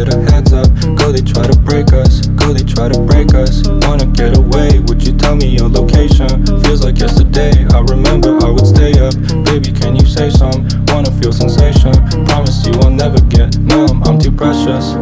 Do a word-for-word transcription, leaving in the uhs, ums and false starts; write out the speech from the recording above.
get a heads up. Go, they try to break us. Go, they try to break us. Wanna get away, would you tell me your location? Feels like yesterday, I remember I would stay up. Baby, can you say some? Wanna feel sensation. Promise you I'll never get numb, I'm too precious.